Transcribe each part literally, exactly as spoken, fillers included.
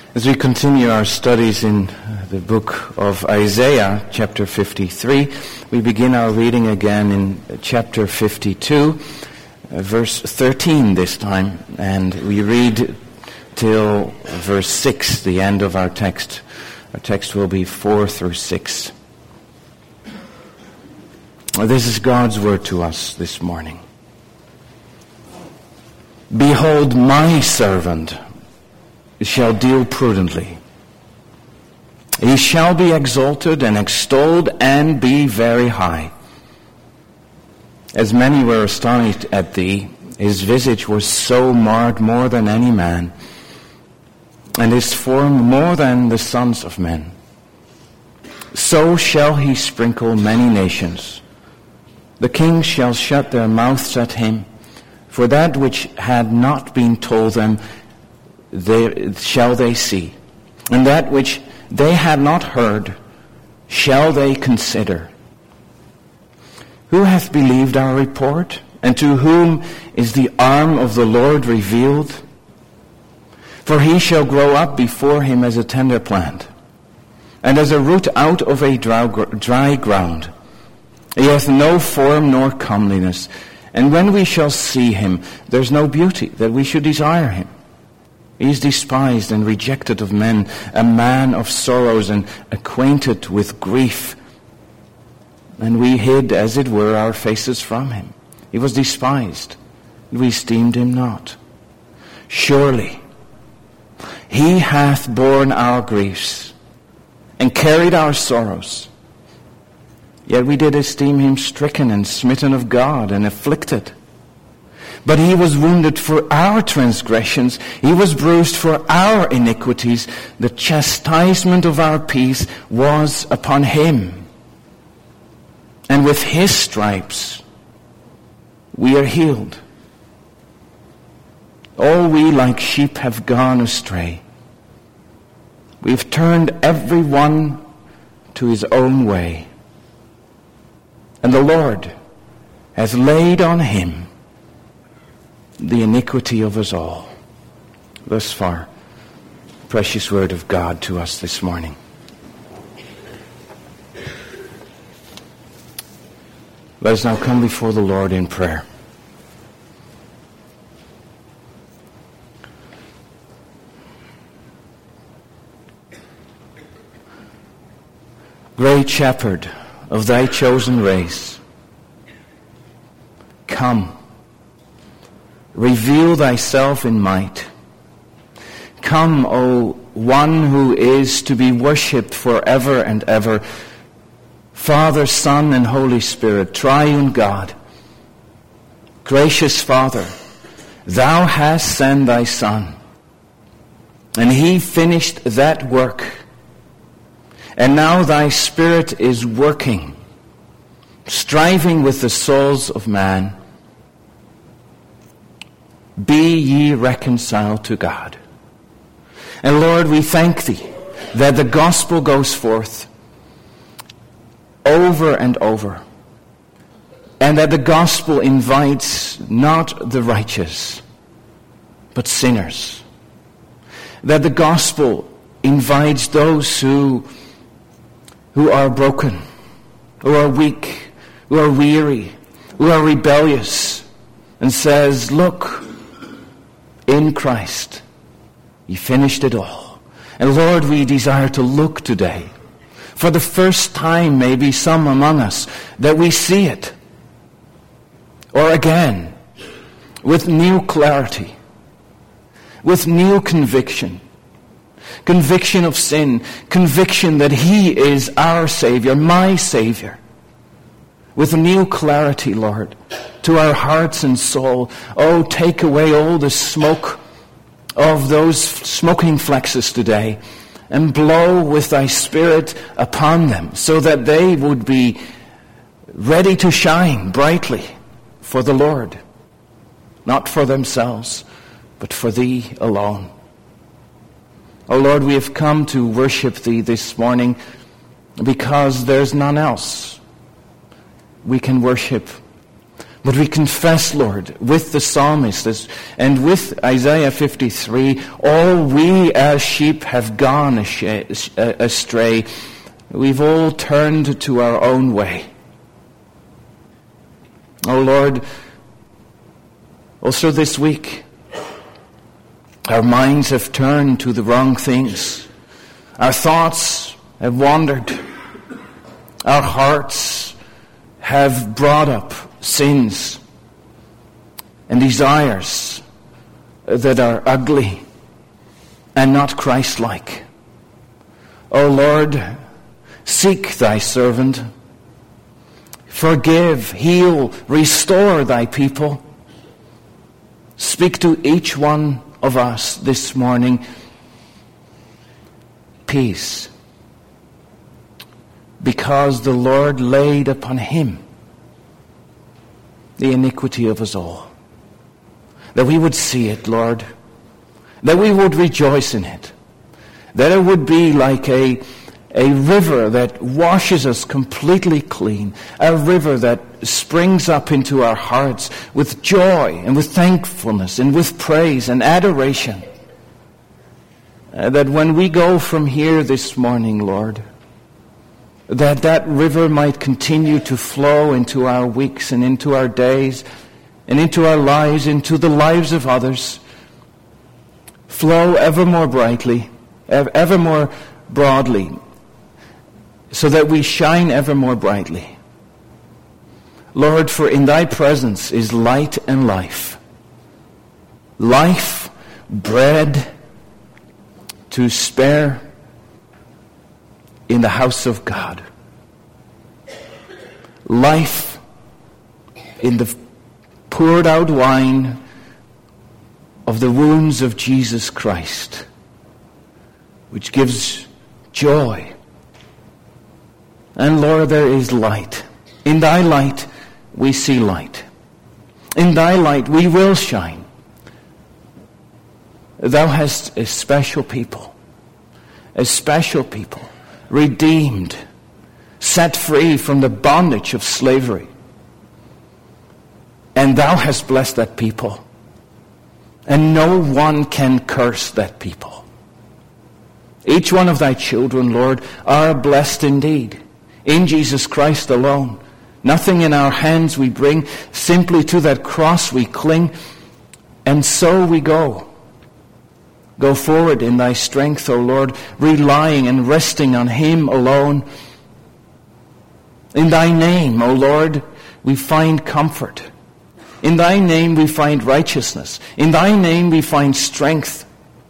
As we continue our studies in the book of Isaiah, chapter fifty-three, we begin our reading again in chapter fifty-two, verse thirteen this time, and we read till verse six, the end of our text. Our text will be four through six. This is God's word to us this morning. Behold, my servant shall deal prudently. He shall be exalted and extolled and be very high. As many were astonished at thee, his visage was so marred more than any man, and his form more than the sons of men. So shall he sprinkle many nations. The kings shall shut their mouths at him, for that which had not been told them They, shall they see, and that which they had not heard shall they consider. Who hath believed our report, and to whom is the arm of the Lord revealed? For he shall grow up before him as a tender plant, and as a root out of a dry ground. He hath no form nor comeliness, and when we shall see him, there is no beauty that we should desire him. He is despised and rejected of men, a man of sorrows and acquainted with grief. And we hid, as it were, our faces from him. He was despised, and we esteemed him not. Surely he hath borne our griefs and carried our sorrows. Yet we did esteem him stricken and smitten of God and afflicted. But he was wounded for our transgressions. He was bruised for our iniquities. The chastisement of our peace was upon him. And with his stripes we are healed. All we like sheep have gone astray. We have turned every one to his own way. And the Lord has laid on him the iniquity of us all. Thus far, precious word of God to us this morning. Let us now come before the Lord in prayer. Great Shepherd of thy chosen race, come. Reveal thyself in might. Come, O one who is to be worshipped forever and ever, Father, Son, and Holy Spirit, triune God. Gracious Father, thou hast sent thy Son, and he finished that work. And now thy Spirit is working, striving with the souls of man. Be ye reconciled to God. And Lord, we thank thee that the gospel goes forth over and over, and that the gospel invites not the righteous, but sinners. That the gospel invites those who, who are broken, who are weak, who are weary, who are rebellious, and says, look, in Christ, he finished it all. And Lord, we desire to look today, for the first time, maybe some among us, that we see it. Or again, with new clarity, with new conviction. Conviction of sin, conviction that he is our Savior, my Savior. With new clarity, Lord, to our hearts and soul. Oh, take away all the smoke of those smoking flexes today and blow with thy Spirit upon them so that they would be ready to shine brightly for the Lord, not for themselves, but for thee alone. Oh Lord, we have come to worship thee this morning because there's none else we can worship But we confess, Lord, with the psalmist and with Isaiah fifty-three, all we as sheep have gone astray. We've all turned to our own way. Oh Lord, also this week, our minds have turned to the wrong things. Our thoughts have wandered. Our hearts have brought up sins and desires that are ugly and not Christ-like. O Lord, seek thy servant. Forgive, heal, restore thy people. Speak to each one of us this morning. Peace. Because the Lord laid upon him the iniquity of us all. That we would see it, Lord. That we would rejoice in it. That it would be like a, a river that washes us completely clean. A river that springs up into our hearts with joy and with thankfulness and with praise and adoration. Uh, that when we go from here this morning, Lord, that that river might continue to flow into our weeks and into our days and into our lives, into the lives of others. Flow ever more brightly, ever more broadly, so that we shine ever more brightly. Lord, for in thy presence is light and life. Life, bread to spare in the house of God. Life in the poured out wine of the wounds of Jesus Christ, which gives joy. And Lord, there is light. In thy light we see light. In thy light we will shine. Thou hast a special people, a special people, redeemed, set free from the bondage of slavery. And thou hast blessed that people. And no one can curse that people. Each one of thy children, Lord, are blessed indeed. In Jesus Christ alone. Nothing in our hands we bring. Simply to that cross we cling. And so we go. Go forward in thy strength, O Lord, relying and resting on him alone. In thy name, O Lord, we find comfort. In thy name we find righteousness. In thy name we find strength.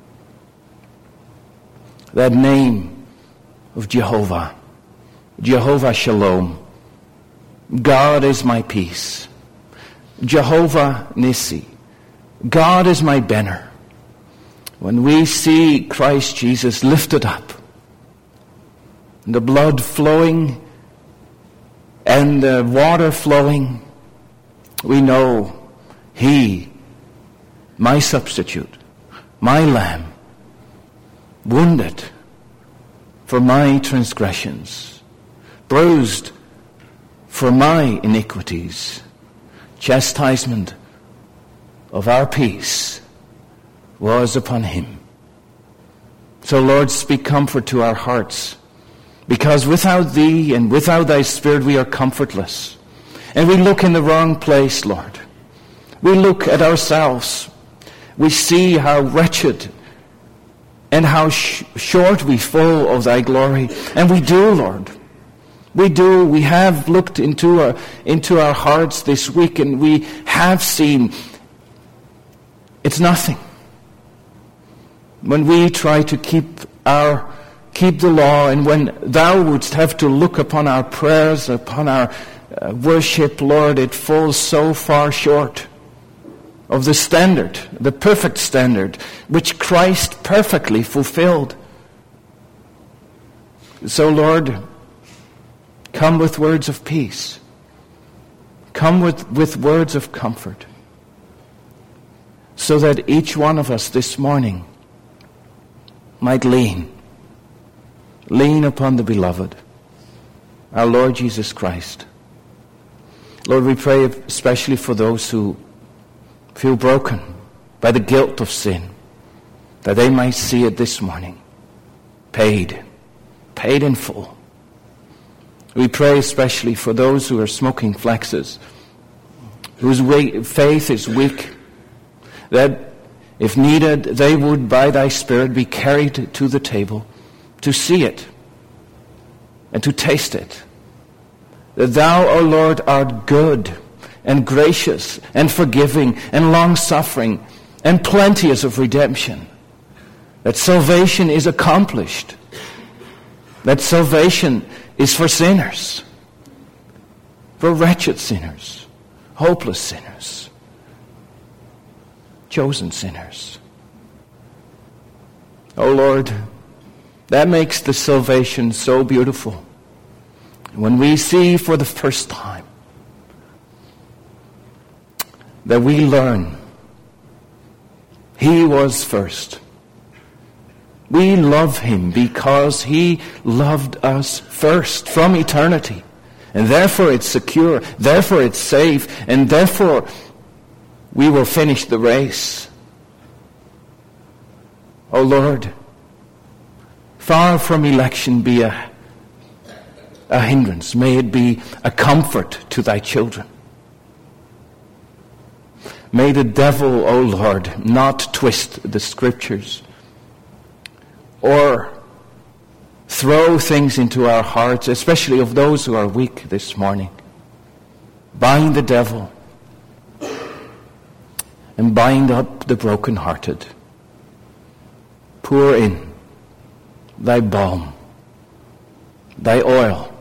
That name of Jehovah. Jehovah Shalom. God is my peace. Jehovah Nissi. God is my banner. When we see Christ Jesus lifted up, the blood flowing and the water flowing, we know he, my substitute, my lamb, wounded for my transgressions, bruised for my iniquities, chastisement of our peace was upon him. So Lord, speak comfort to our hearts, because without thee and without thy Spirit we are comfortless. And we look in the wrong place, Lord. We look at ourselves. We see how wretched and how sh- short we fall of thy glory. And we do, Lord. We do. We have looked into our, into our hearts this week, and we have seen it's nothing. When we try to keep our keep the law, and when thou wouldst have to look upon our prayers, upon our uh, worship, Lord, it falls so far short of the standard, the perfect standard, which Christ perfectly fulfilled. So, Lord, come with words of peace. Come with, with words of comfort, so that each one of us this morning might lean, lean upon the beloved, our Lord Jesus Christ. Lord, we pray especially for those who feel broken by the guilt of sin, that they might see it this morning. Paid. Paid in full. We pray especially for those who are smoking flexes, whose faith is weak, that if needed, they would by thy Spirit be carried to the table to see it and to taste it. That thou, O Lord, art good and gracious and forgiving and long-suffering and plenteous of redemption. That salvation is accomplished. That salvation is for sinners, for wretched sinners, hopeless sinners, chosen sinners. Oh Lord, that makes the salvation so beautiful. When we see for the first time that we learn He was first. We love Him because He loved us first from eternity. And therefore it's secure, therefore it's safe, and therefore we will finish the race. O Lord, far from election be a, a hindrance. May it be a comfort to thy children. May the devil, O Lord, not twist the Scriptures or throw things into our hearts, especially of those who are weak this morning. Bind the devil and bind up the brokenhearted. Pour in thy balm, thy oil.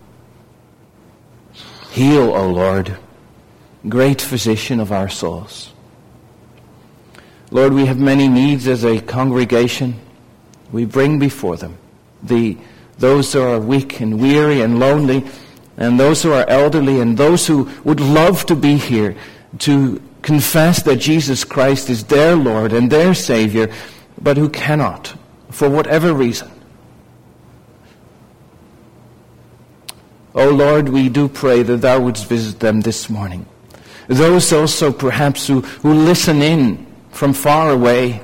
Heal, O Lord, great physician of our souls. Lord, we have many needs as a congregation. We bring before them the those who are weak and weary and lonely, and those who are elderly, and those who would love to be here to confess that Jesus Christ is their Lord and their Savior, but who cannot, for whatever reason. O Lord, we do pray that thou wouldst visit them this morning. Those also perhaps who, who listen in from far away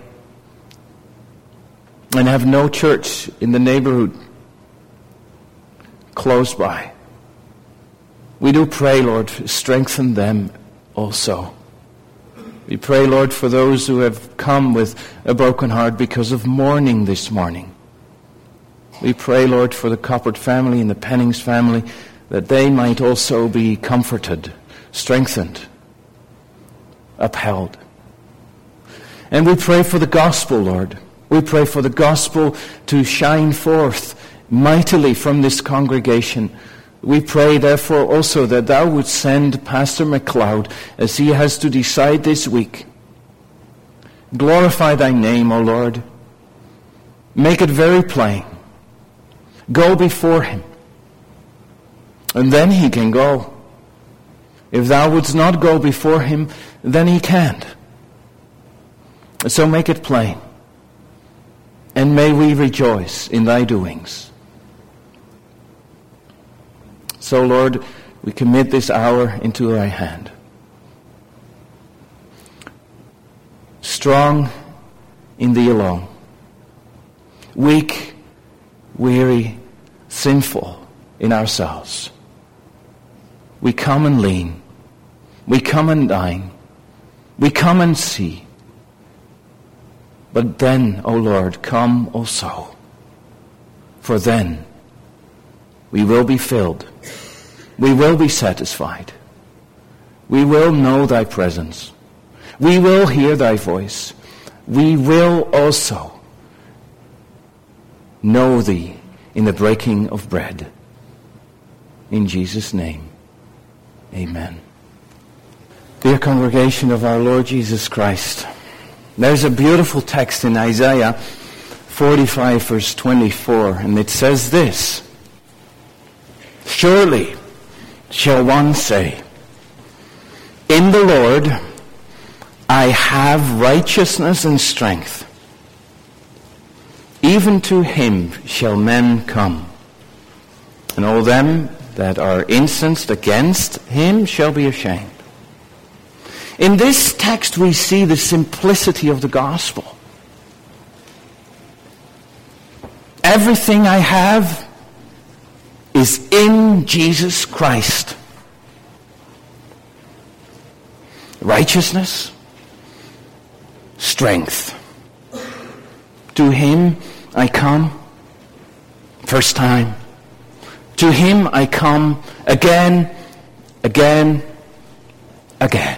and have no church in the neighborhood close by. We do pray, Lord, strengthen them also. We pray, Lord, for those who have come with a broken heart because of mourning this morning. We pray, Lord, for the Coppert family and the Pennings family, that they might also be comforted, strengthened, upheld. And we pray for the gospel, Lord. We pray for the gospel to shine forth mightily from this congregation. We pray, therefore, also that thou would send Pastor MacLeod as he has to decide this week. Glorify thy name, O Lord. Make it very plain. Go before him. And then he can go. If thou wouldst not go before him, then he can't. So make it plain. And may we rejoice in thy doings. So, Lord, we commit this hour into thy hand. Strong in thee alone. Weak, weary, sinful in ourselves. We come and lean. We come and dine. We come and see. But then, O Lord, come also. For then we will be filled. We will be satisfied. We will know thy presence. We will hear thy voice. We will also know thee in the breaking of bread. In Jesus' name, amen. Dear congregation of our Lord Jesus Christ, there's a beautiful text in Isaiah forty-five, verse twenty-four, and it says this: Surely shall one say, in the Lord I have righteousness and strength. Even to him shall men come, and all them that are incensed against him shall be ashamed. In this text we see the simplicity of the gospel. Everything I have is in Jesus Christ. Righteousness, strength. To him I come, first time. To him I come again, again, again.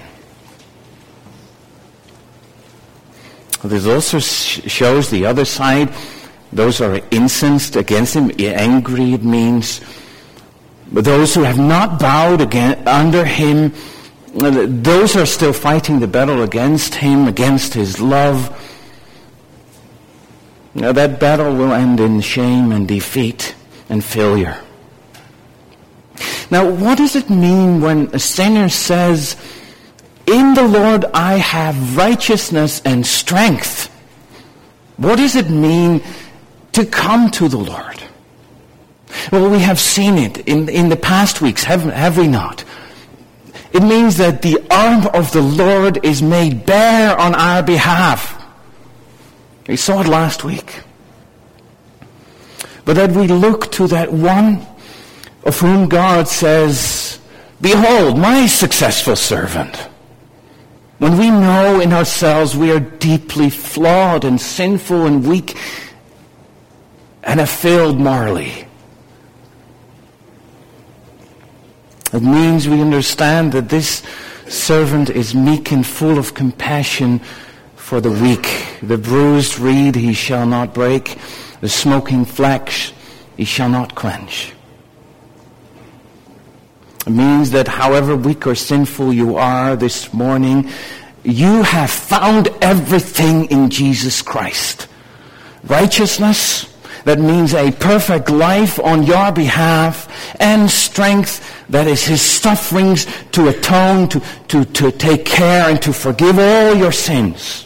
This also shows the other side. Those who are incensed against him, angry it means. But those who have not bowed again, under him, those are still fighting the battle against him, against his love. Now that battle will end in shame and defeat and failure. Now what does it mean when a sinner says, in the Lord I have righteousness and strength? What does it mean to come to the Lord? Well, we have seen it in, in the past weeks, have, have we not? It means that the arm of the Lord is made bare on our behalf. We saw it last week. But that we look to that one of whom God says, behold, my successful servant. When we know in ourselves we are deeply flawed and sinful and weak and have failed morally. It means we understand that this servant is meek and full of compassion for the weak. The bruised reed he shall not break, the smoking flax he shall not quench. It means that however weak or sinful you are this morning, you have found everything in Jesus Christ. Righteousness, that means a perfect life on your behalf, and strength, that is his sufferings to atone, to, to, to take care and to forgive all your sins.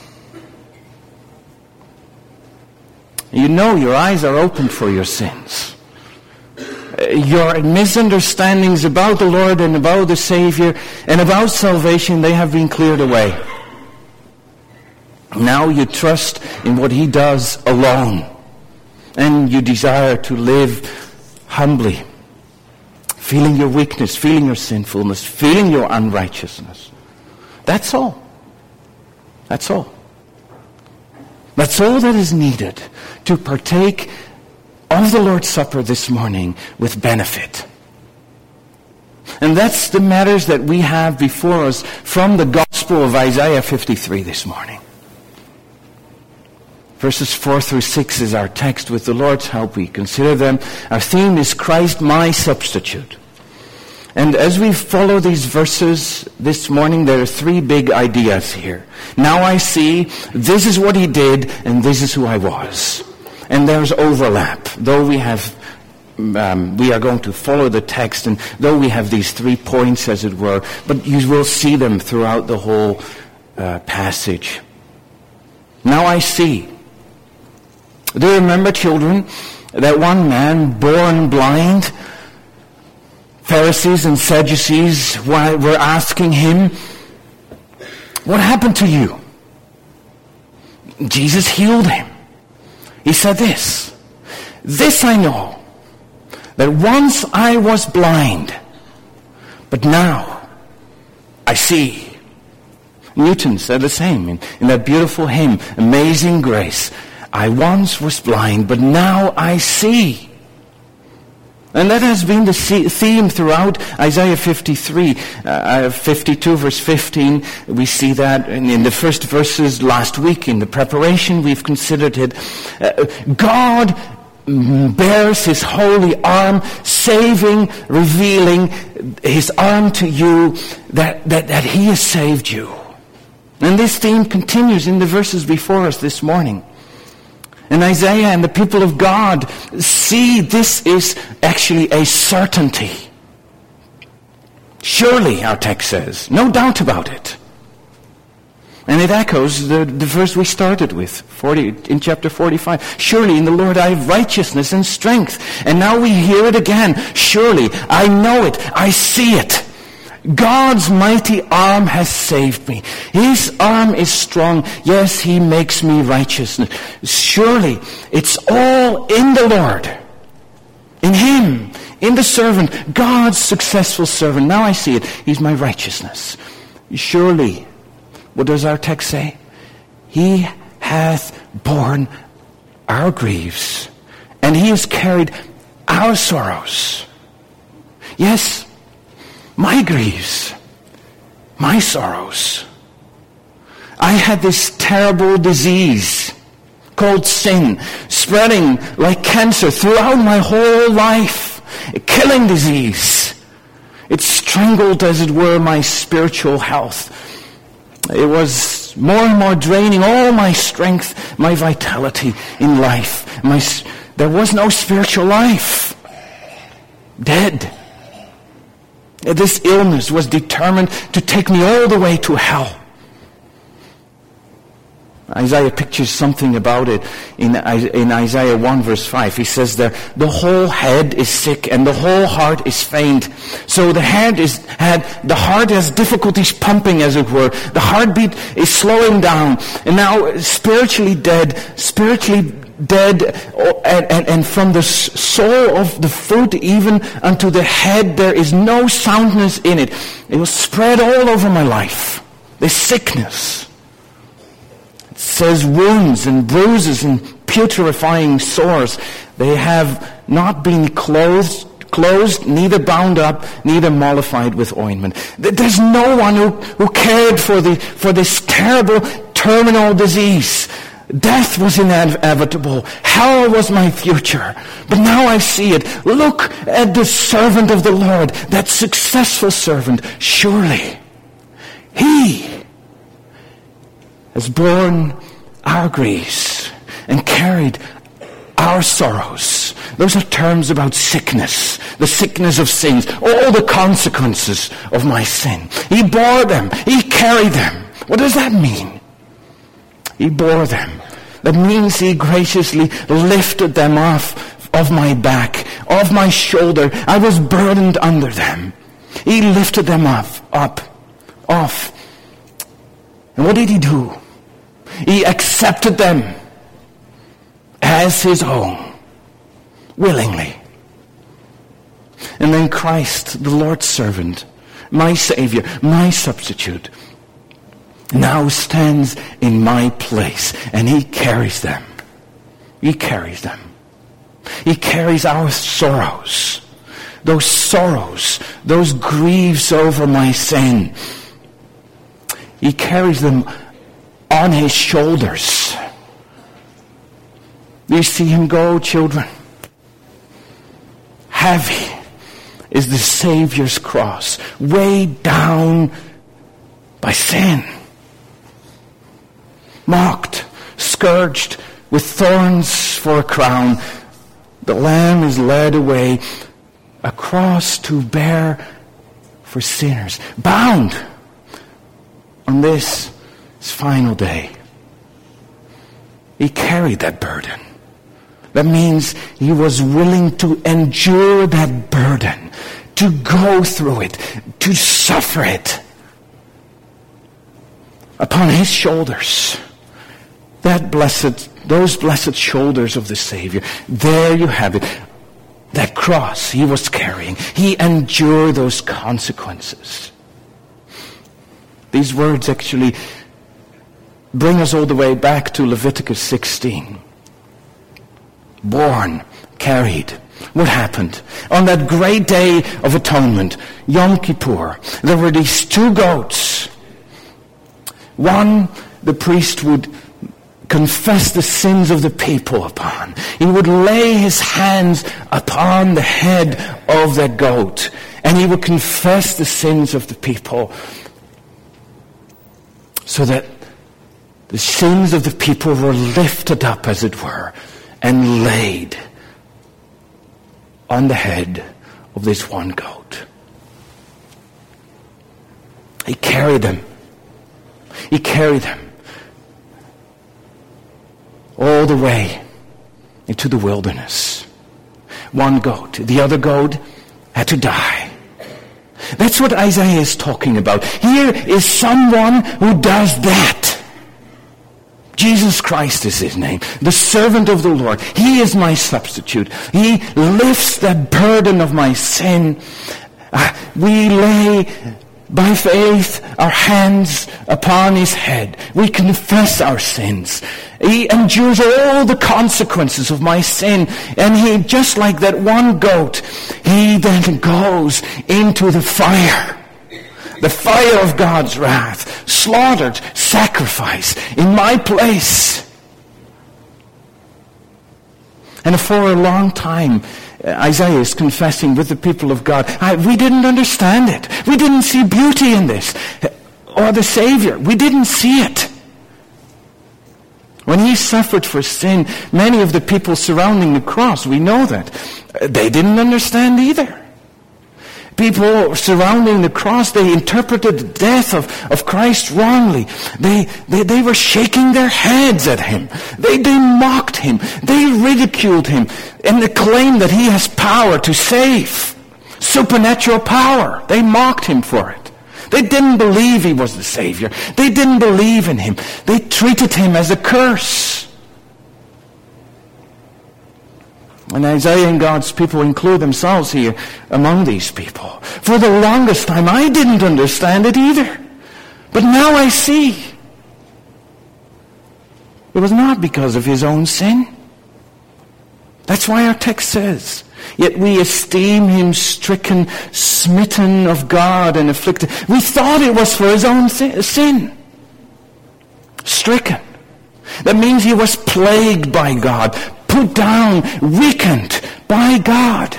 You know your eyes are open for your sins. Your misunderstandings about the Lord and about the Savior and about salvation, they have been cleared away. Now you trust in what he does alone. And you desire to live humbly, feeling your weakness, feeling your sinfulness, feeling your unrighteousness. That's all. That's all. That's all that is needed to partake of the Lord's Supper this morning with benefit. And that's the matters that we have before us from the Gospel of Isaiah fifty-three this morning. Verses four through six is our text. With the Lord's help we consider them. Our theme is Christ, my substitute. And as we follow these verses this morning, there are three big ideas here. Now I see, this is what he did, and this is who I was. And there's overlap. Though we have, um, we are going to follow the text, and though we have these three points, as it were, but you will see them throughout the whole uh, passage. Now I see. Do you remember, children, that one man born blind? Pharisees and Sadducees were asking him, what happened to you? Jesus healed him. He said this, this I know, that once I was blind, but now I see. Newton said the same in, in that beautiful hymn, Amazing Grace. I once was blind, but now I see. And that has been the theme throughout Isaiah fifty-three, uh, fifty-two verse fifteen. We see that in, in the first verses last week in the preparation. We've considered it. Uh, God bears his holy arm, saving, revealing his arm to you that, that, that he has saved you. And this theme continues in the verses before us this morning. And Isaiah and the people of God see this is actually a certainty. Surely, our text says, no doubt about it. And it echoes the, the verse we started with, forty, in chapter forty-five. Surely in the Lord I have righteousness and strength. And now we hear it again. Surely I know it. I see it. God's mighty arm has saved me. His arm is strong. Yes, he makes me righteous. Surely it's all in the Lord. In him. In the servant. God's successful servant. Now I see it. He's my righteousness. Surely. What does our text say? He hath borne our griefs, and he has carried our sorrows. Yes, my griefs, my sorrows. I had this terrible disease called sin, spreading like cancer throughout my whole life, a killing disease. It strangled, as it were, my spiritual health. It was more and more draining all my strength, my vitality in life. My, there was no spiritual life. Dead. This illness was determined to take me all the way to hell. Isaiah pictures something about it in, in Isaiah one verse five. He says there, the whole head is sick and the whole heart is faint. So the head is, had, the heart has difficulties pumping, as it were. The heartbeat is slowing down. And now spiritually dead, spiritually dead, and, and, and from the sole of the foot even unto the head, there is no soundness in it. It was spread all over my life. This sickness. Says wounds and bruises and putrefying sores. They have not been closed, closed, neither bound up, neither mollified with ointment. There's no one who, who cared for the for this terrible terminal disease. Death was inevitable. Hell was my future. But now I see it. Look at the servant of the Lord, that successful servant. Surely he has borne our griefs and carried our sorrows. Those are terms about sickness, the sickness of sins, all the consequences of my sin. He bore them. He carried them. What does that mean? He bore them. That means he graciously lifted them off of my back, off my shoulder. I was burdened under them. He lifted them up, up, off. And what did he do? He accepted them as his own, willingly. And then Christ, the Lord's servant, my Savior, my substitute, now stands in my place, and he carries them. He carries them. He carries our sorrows, those sorrows, those griefs over my sin. He carries them on his shoulders. Do you see him go, children? Heavy is the Savior's cross, weighed down by sin. Mocked, scourged, with thorns for a crown. The Lamb is led away, a cross to bear for sinners. Bound on this his final day. He carried that burden. That means he was willing to endure that burden, to go through it, to suffer it upon his shoulders. That blessed, those blessed shoulders of the Savior. There you have it. That cross he was carrying. He endured those consequences. These words actually bring us all the way back to Leviticus sixteen. Born, carried. What happened? On that great day of atonement, Yom Kippur, there were these two goats. One, the priest would confess the sins of the people upon. He would lay his hands upon the head of that goat, and he would confess the sins of the people, so that the sins of the people were lifted up, as it were, and laid on the head of this one goat. He carried them. He carried them all the way into the wilderness. One goat. The other goat had to die. That's what Isaiah is talking about. Here is someone who does that. Jesus Christ is his name. The servant of the Lord. He is my substitute. He lifts the burden of my sin. Uh, we lay by faith our hands upon his head. We confess our sins. He endures all the consequences of my sin. And he, just like that one goat, he then goes into the fire. The fire of God's wrath. Slaughtered, sacrifice in my place. And for a long time, Isaiah is confessing with the people of God, I, we didn't understand it. We didn't see beauty in this. Or the Savior. We didn't see it. When he suffered for sin, many of the people surrounding the cross, we know that, they didn't understand either. People surrounding the cross, they interpreted the death of, of Christ wrongly. They, they, they were shaking their heads at him. They, they mocked him. They ridiculed him. And they claimed that he has power to save. Supernatural power. They mocked him for it. They didn't believe he was the Savior. They didn't believe in him. They treated him as a curse. And Isaiah and God's people include themselves here among these people. For the longest time, I didn't understand it either. But now I see. It was not because of his own sin. That's why our text says, yet we esteem him stricken, smitten of God, and afflicted. We thought it was for his own sin. Stricken. That means he was plagued by God, put down, weakened by God.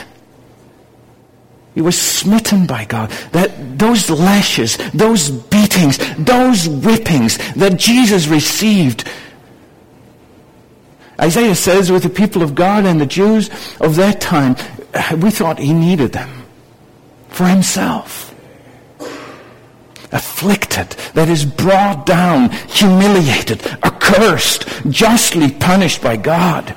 He was smitten by God. That those lashes, those beatings, those whippings that Jesus received. Isaiah says with the people of God and the Jews of that time, we thought he needed them for himself. Afflicted, that is brought down, humiliated, accursed, justly punished by God.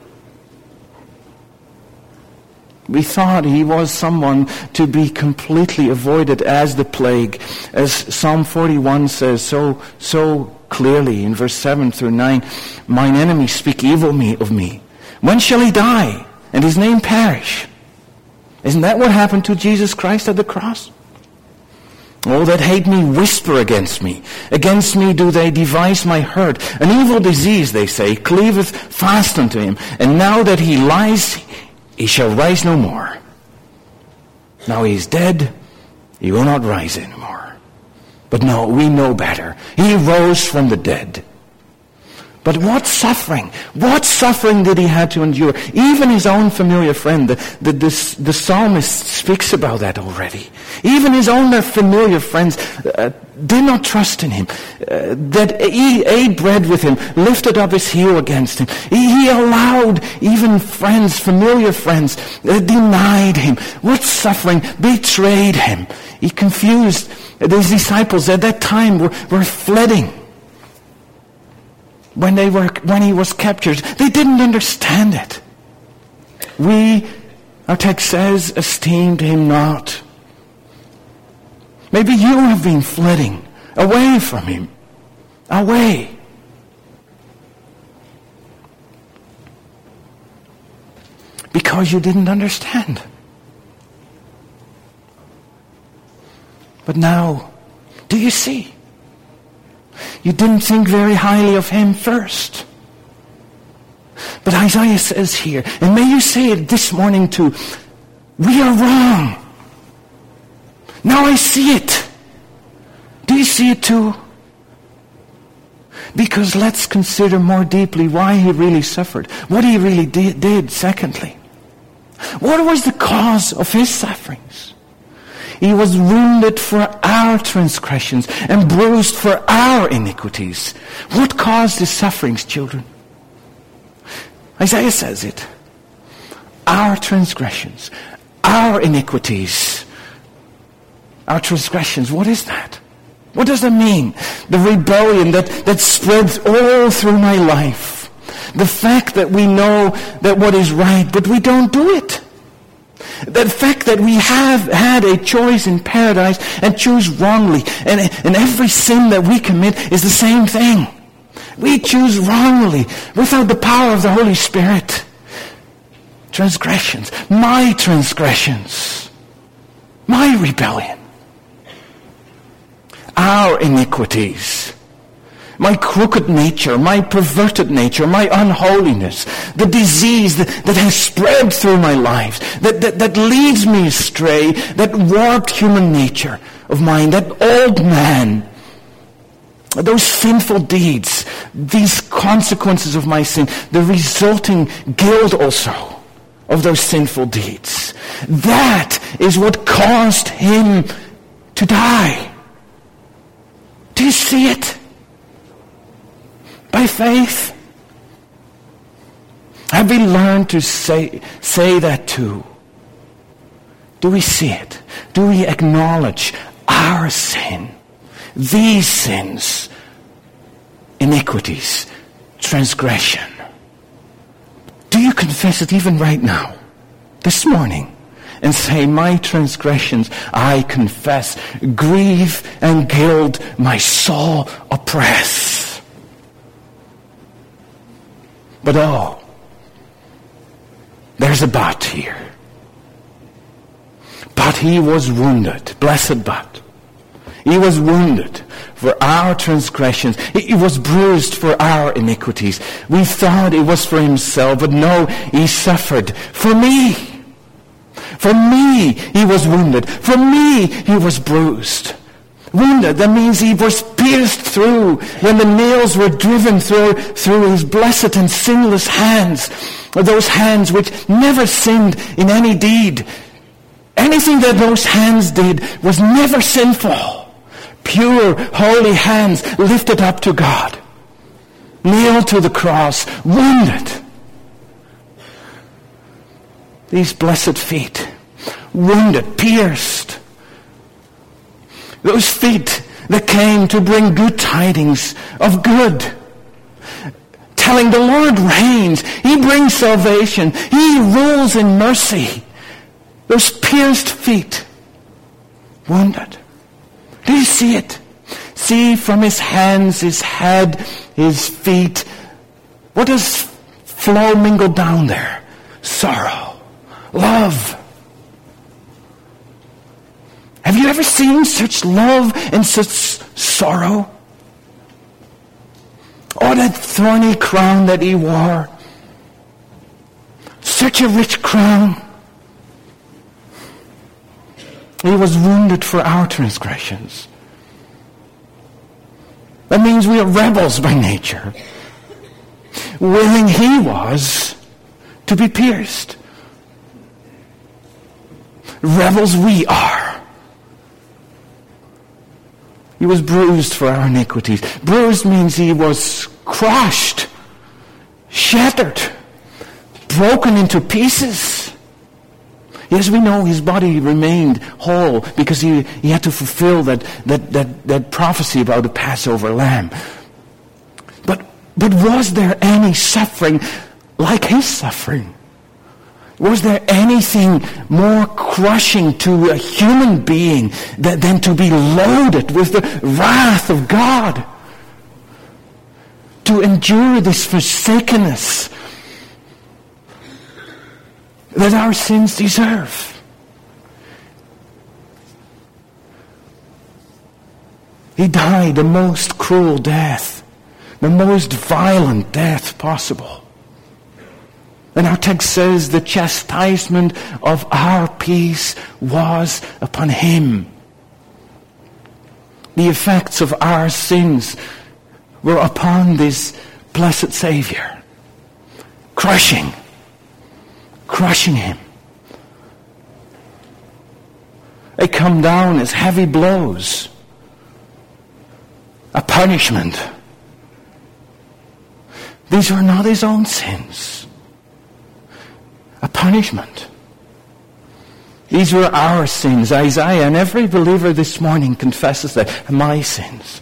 We thought he was someone to be completely avoided as the plague. As Psalm forty-one says so so clearly in verse seven through nine, mine enemies speak evil of me. When shall he die and his name perish? Isn't that what happened to Jesus Christ at the cross? All that hate me whisper against me. Against me do they devise my hurt. An evil disease, they say, cleaveth fast unto him. And now that he lies, he shall rise no more. Now he is dead, he will not rise anymore. But no, we know better. He rose from the dead. But what suffering, what suffering did he have to endure? Even his own familiar friend, the, the, the, the psalmist speaks about that already. Even his own familiar friends uh, did not trust in him. Uh, that he ate bread with him, lifted up his heel against him. He, he allowed even friends, familiar friends, uh, denied him. What suffering, betrayed him. He confused. His disciples at that time were, were fleeing. When they were, when he was captured, they didn't understand it. We, our text says, esteemed him not. Maybe you have been flitting away from him. Away. Because you didn't understand. But now, do you see? You didn't think very highly of him first. But Isaiah says here, and may you say it this morning too, we are wrong. Now I see it. Do you see it too? Because let's consider more deeply why he really suffered. What he really did, did secondly. What was the cause of his sufferings? He was wounded for our transgressions and bruised for our iniquities. What caused his sufferings, children? Isaiah says it. Our transgressions, our iniquities, our transgressions. What is that? What does that mean? The rebellion that, that spreads all through my life. The fact that we know that what is right, but we don't do it. The fact that we have had a choice in paradise and choose wrongly. And, and every sin that we commit is the same thing. We choose wrongly without the power of the Holy Spirit. Transgressions. My transgressions. My rebellion. Our iniquities. My crooked nature, my perverted nature, my unholiness, the disease that, that has spread through my life, that, that, that leads me astray, that warped human nature of mine, that old man, those sinful deeds, these consequences of my sin, the resulting guilt also of those sinful deeds. That is what caused him to die. Do you see it? By faith. Have we learned to say, say that too? Do we see it? Do we acknowledge our sin? These sins, iniquities, transgression. Do you confess it even right now, this morning, and say, my transgressions I confess, grief and guilt my soul oppress. But oh, there's a but here. But he was wounded, blessed but. He was wounded for our transgressions. He was bruised for our iniquities. We thought it was for himself, but no, he suffered for me. For me, he was wounded. For me, he was bruised. Wounded, that means he was pierced through when the nails were driven through, through his blessed and sinless hands. Those hands which never sinned in any deed. Anything that those hands did was never sinful. Pure, holy hands lifted up to God. Nailed to the cross, wounded. These blessed feet, wounded, pierced. Those feet that came to bring good tidings of good. Telling the Lord reigns. He brings salvation. He rules in mercy. Those pierced feet. Wounded. Do you see it? See from his hands, his head, his feet. What does flow mingle down there? Sorrow. Love. Have you ever seen such love and such sorrow? Oh, that thorny crown that he wore. Such a rich crown. He was wounded for our transgressions. That means we are rebels by nature. Willing he was to be pierced. Rebels we are. He was bruised for our iniquities. Bruised means he was crushed, shattered, broken into pieces. Yes, we know his body remained whole because he, he had to fulfill that, that, that, that prophecy about the Passover lamb. But, but was there any suffering like his suffering? Was there anything more crushing to a human being than, than to be loaded with the wrath of God? To endure this forsakenness that our sins deserve. He died the most cruel death, the most violent death possible. And our text says the chastisement of our peace was upon him. The effects of our sins were upon this blessed Savior. Crushing. Crushing him. They come down as heavy blows. A punishment. These were not his own sins. A punishment. These were our sins. Isaiah and every believer this morning confesses that. My sins.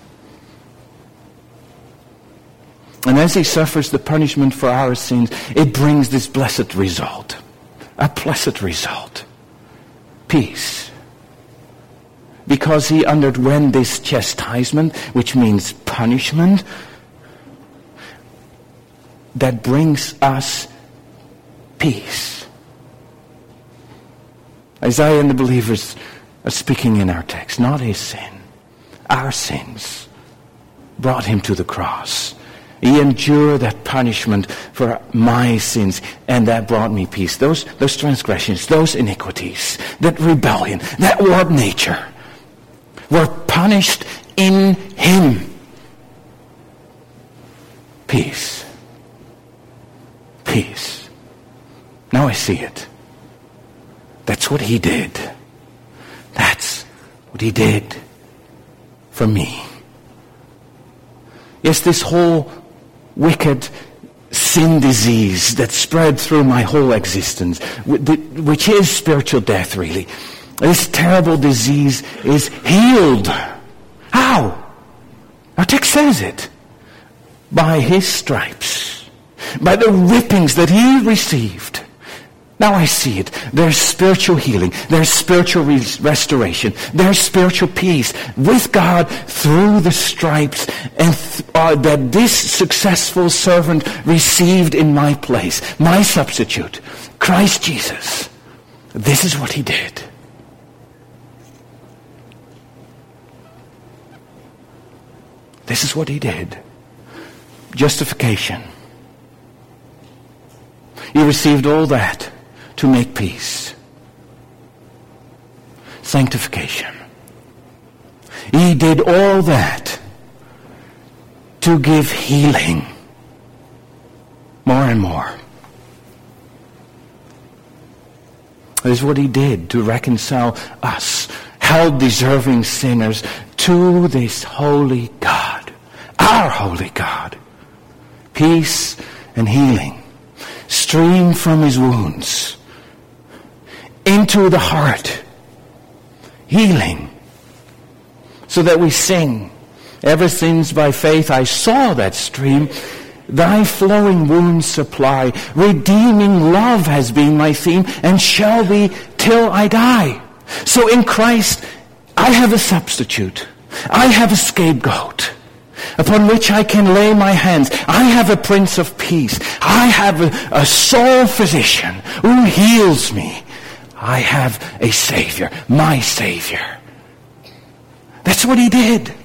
And as he suffers the punishment for our sins, it brings this blessed result. A blessed result. Peace. Because he underwent this chastisement, which means punishment, that brings us peace. Isaiah and the believers are speaking in our text, not his sin. Our sins brought him to the cross. He endured that punishment for my sins, and that brought me peace. Those, those transgressions, those iniquities, that rebellion, that warped nature were punished in him. Peace. Peace. Now I see it. That's what he did. That's what he did for me. Yes, this whole wicked sin disease that spread through my whole existence, which is spiritual death really, this terrible disease is healed. How? Our text says it. By his stripes. By the whippings that he received. Now I see it. There's spiritual healing. There's spiritual res- restoration. There's spiritual peace with God through the stripes and th- uh, that this successful servant received in my place. My substitute. Christ Jesus. This is what he did. This is what he did. Justification. He received all that to make peace. Sanctification. He did all that to give healing. More and more. This is what he did to reconcile us, hell-deserving sinners, to this holy God. Our holy God. Peace and healing stream from his wounds into the heart. Healing. So that we sing, ever since by faith I saw that stream, thy flowing wounds supply. Redeeming love has been my theme and shall be till I die. So in Christ I have a substitute. I have a scapegoat upon which I can lay my hands. I have a Prince of Peace. I have a, a sole physician who heals me. I have a Savior, my Savior. That's what he did.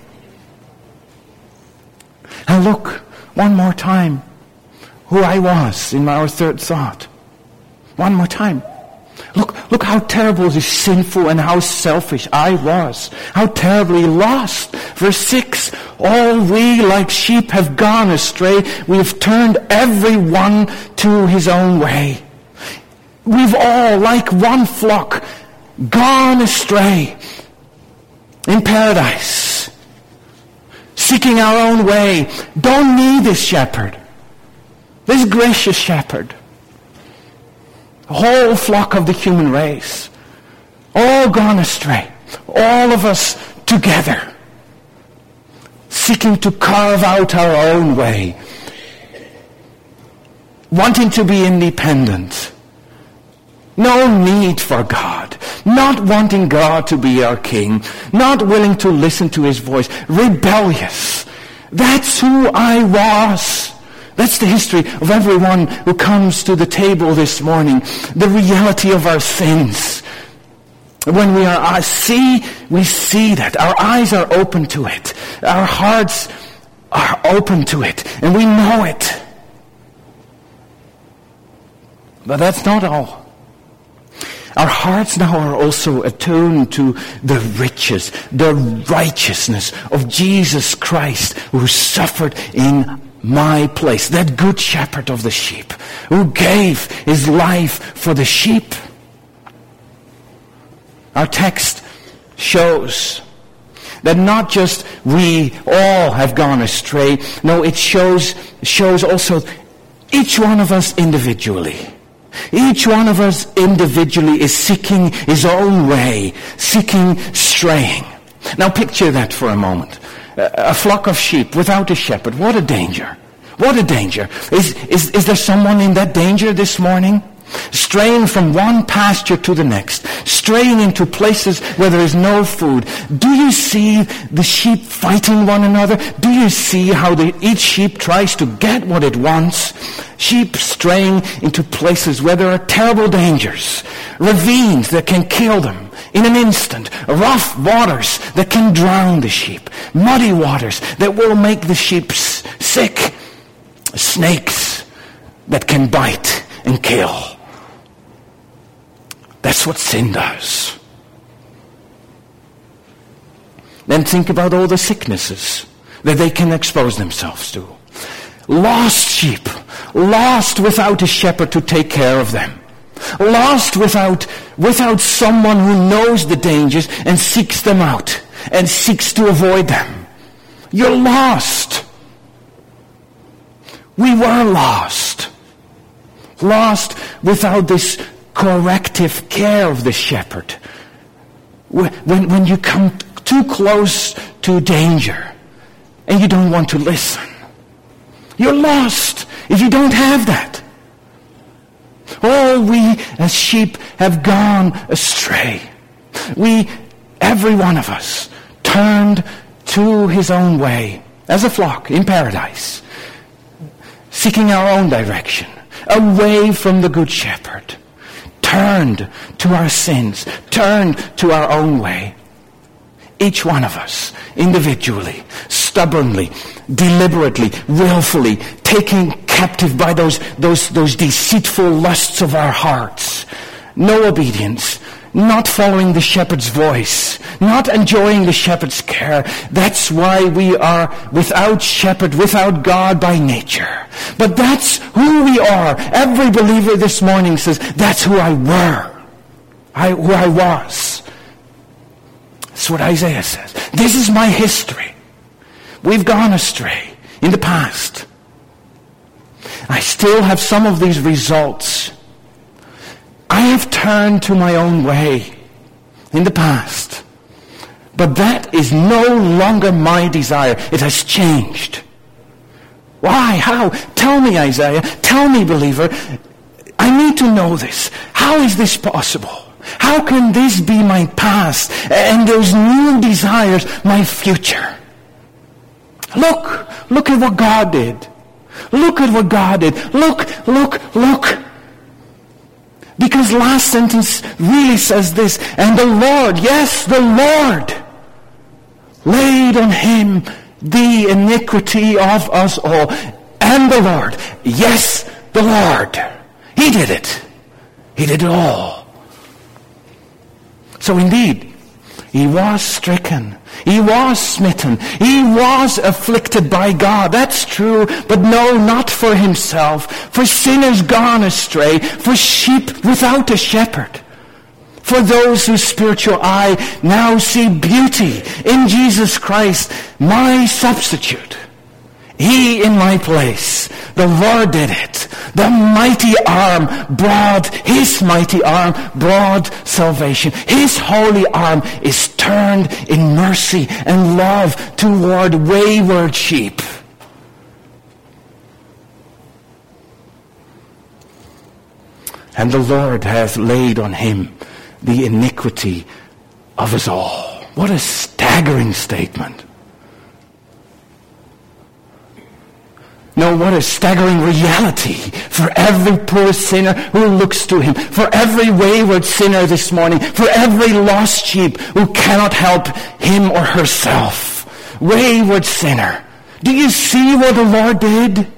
And look, one more time, who I was in our third thought. One more time. Look, look how terrible, sinful, and how selfish I was. How terribly lost. Verse six, all we like sheep have gone astray. We have turned every one to his own way. We've all, like one flock, gone astray in paradise, seeking our own way. Don't need this shepherd, this gracious shepherd. The whole flock of the human race, all gone astray, all of us together, seeking to carve out our own way, wanting to be independent, no need for God, not wanting God to be our king, not willing to listen to his voice, rebellious. That's who I was. That's the history of everyone who comes to the table this morning. The reality of our sins. When we are uh, see, we see that. Our eyes are open to it. Our hearts are open to it. And we know it. But that's not all. Our hearts now are also attuned to the riches, the righteousness of Jesus Christ, who suffered in my place, that good shepherd of the sheep, who gave his life for the sheep. Our text shows that not just we all have gone astray, no, it shows shows also each one of us individually Each one of us individually is seeking his own way, seeking straying. Now picture that for a moment. A flock of sheep without a shepherd. What a danger. What a danger. Is, is, is there someone in that danger this morning? Straying from one pasture to the next, straying into places where there is no food. Do you see the sheep fighting one another? Do you see how the, each sheep tries to get what it wants? Sheep straying into places where there are terrible dangers, ravines that can kill them in an instant, rough waters that can drown the sheep, muddy waters that will make the sheep sick, snakes that can bite and kill. That's what sin does. Then think about all the sicknesses that they can expose themselves to. Lost sheep, lost without a shepherd to take care of them. Lost without, without someone who knows the dangers and seeks them out and seeks to avoid them. You're lost. We were lost. Lost without this corrective care of the shepherd. When, when you come too close to danger and you don't want to listen, you're lost if you don't have that. All we as sheep have gone astray. We, every one of us, turned to his own way as a flock in paradise, seeking our own direction, away from the good shepherd. Turned to our sins, turned to our own way. Each one of us, individually, stubbornly, deliberately, willfully, taken captive by those, those, those deceitful lusts of our hearts. No obedience, not following the shepherd's voice, not enjoying the shepherd's care. That's why we are without shepherd, without God by nature. But that's who we are. Every believer this morning says, that's who I were. I, who I was. That's what Isaiah says. This is my history. We've gone astray in the past. I still have some of these results. I have turned to my own way in the past. But that is no longer my desire. It has changed. Why? How? Tell me, Isaiah. Tell me, believer. I need to know this. How is this possible? How can this be my past and those new desires my future? Look. Look at what God did. Look at what God did. Look, look, look. Because last sentence really says this, and the Lord, yes, the Lord, laid on him the iniquity of us all. And the Lord, yes, the Lord, he did it. He did it all. So indeed, he was stricken. He was smitten. He was afflicted by God. That's true. But no, not for himself. For sinners gone astray. For sheep without a shepherd. For those whose spiritual eye now see beauty in Jesus Christ, my substitute. He in my place. The Lord did it. The mighty arm brought, his mighty arm brought salvation. His holy arm is turned in mercy and love toward wayward sheep. And the Lord hath laid on him the iniquity of us all. What a staggering statement. No, what a staggering reality for every poor sinner who looks to him, for every wayward sinner this morning, for every lost sheep who cannot help him or herself. Wayward sinner. Do you see what the Lord did?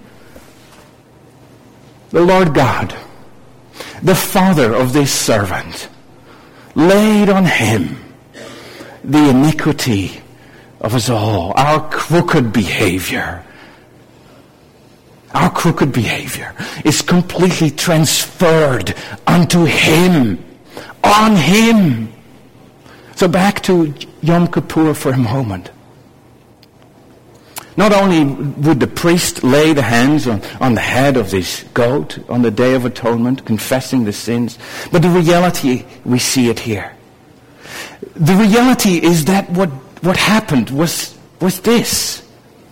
The Lord God, the Father of this servant, laid on him the iniquity of us all, our crooked behavior. Our crooked behavior is completely transferred unto him, on him. So back to Yom Kippur for a moment. Not only would the priest lay the hands on, on the head of this goat on the Day of Atonement, confessing the sins, but the reality, we see it here. The reality is that what, what happened was, was this.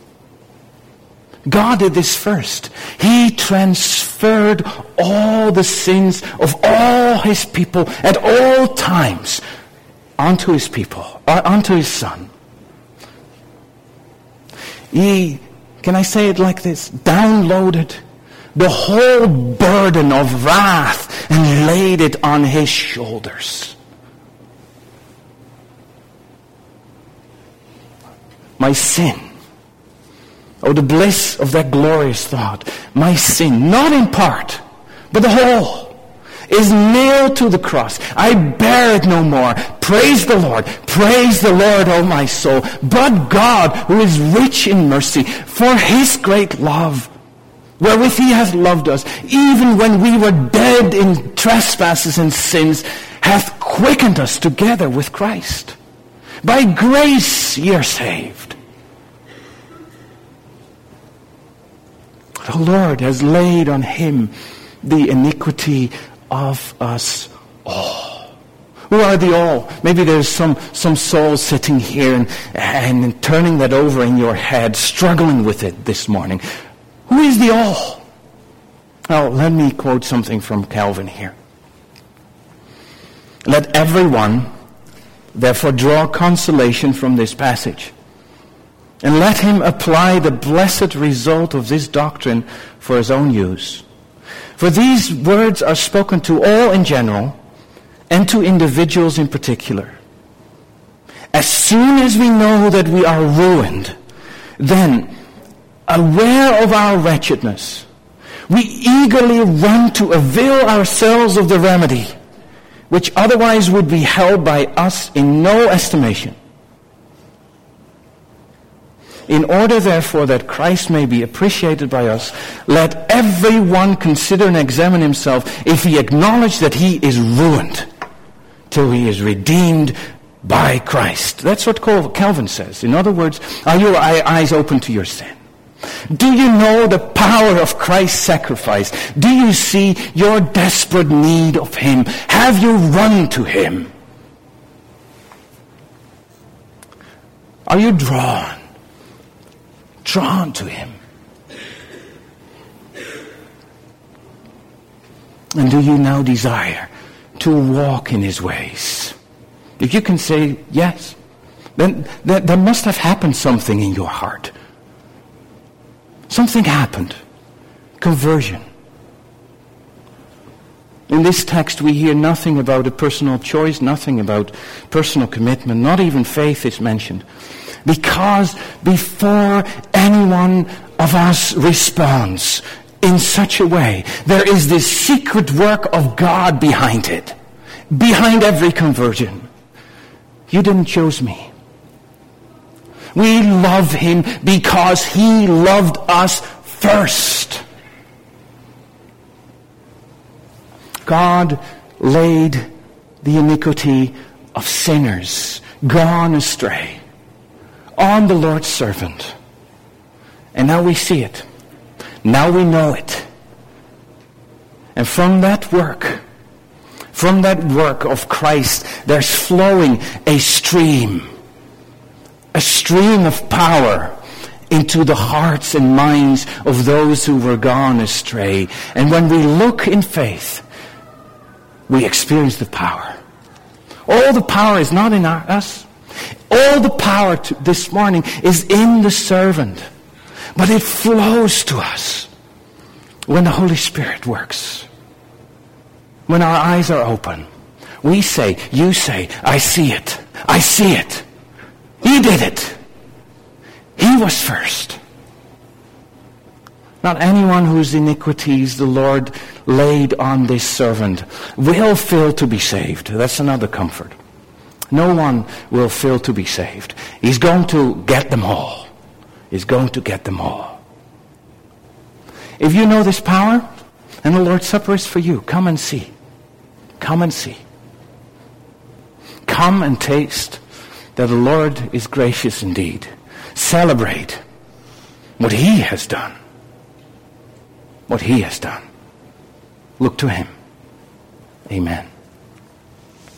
God did this first. He transferred all the sins of all his people at all times onto his people, or onto his Son. He, can I say it like this, downloaded the whole burden of wrath and laid it on his shoulders. My sin. Oh, the bliss of that glorious thought. My sin, not in part, but the whole, is nailed to the cross. I bear it no more. Praise the Lord. Praise the Lord, O my soul. But God, who is rich in mercy, for his great love, wherewith he hath loved us, even when we were dead in trespasses and sins, hath quickened us together with Christ. By grace ye are saved. The Lord has laid on him the iniquity of us all. Who are the all? Maybe there's some, some soul sitting here and, and turning that over in your head, struggling with it this morning. Who is the all? Now, let me quote something from Calvin here. Let everyone, therefore, draw consolation from this passage. And let him apply the blessed result of this doctrine for his own use. For these words are spoken to all in general, and to individuals in particular. As soon as we know that we are ruined, then, aware of our wretchedness, we eagerly run to avail ourselves of the remedy, which otherwise would be held by us in no estimation. In order, therefore, that Christ may be appreciated by us, let everyone consider and examine himself if he acknowledge that he is ruined till he is redeemed by Christ. That's what Calvin says. In other words, are your eyes open to your sin? Do you know the power of Christ's sacrifice? Do you see your desperate need of him? Have you run to him? Are you drawn? Drawn to him. And do you now desire to walk in his ways? If you can say yes, then there, there must have happened something in your heart. Something happened. Conversion. In this text we hear nothing about a personal choice, nothing about personal commitment, not even faith is mentioned. Because before any one of us responds in such a way, there is this secret work of God behind it. Behind every conversion. You didn't choose me. We love him because he loved us first. God laid the iniquity of sinners gone astray on the Lord's servant. And now we see it. Now we know it. And from that work, from that work of Christ, there's flowing a stream. A stream of power into the hearts and minds of those who were gone astray. And when we look in faith, we experience the power. All the power is not in our, us. All the power to, this morning is in the servant. But it flows to us when the Holy Spirit works. When our eyes are open. We say, you say, I see it. I see it. He did it. He was first. Not anyone whose iniquities the Lord laid on this servant will fail to be saved. That's another comfort. No one will fail to be saved. He's going to get them all. He's going to get them all. If you know this power, and the Lord's Supper is for you, come and see. Come and see. Come and taste that the Lord is gracious indeed. Celebrate what he has done. What he has done. Look to him. Amen.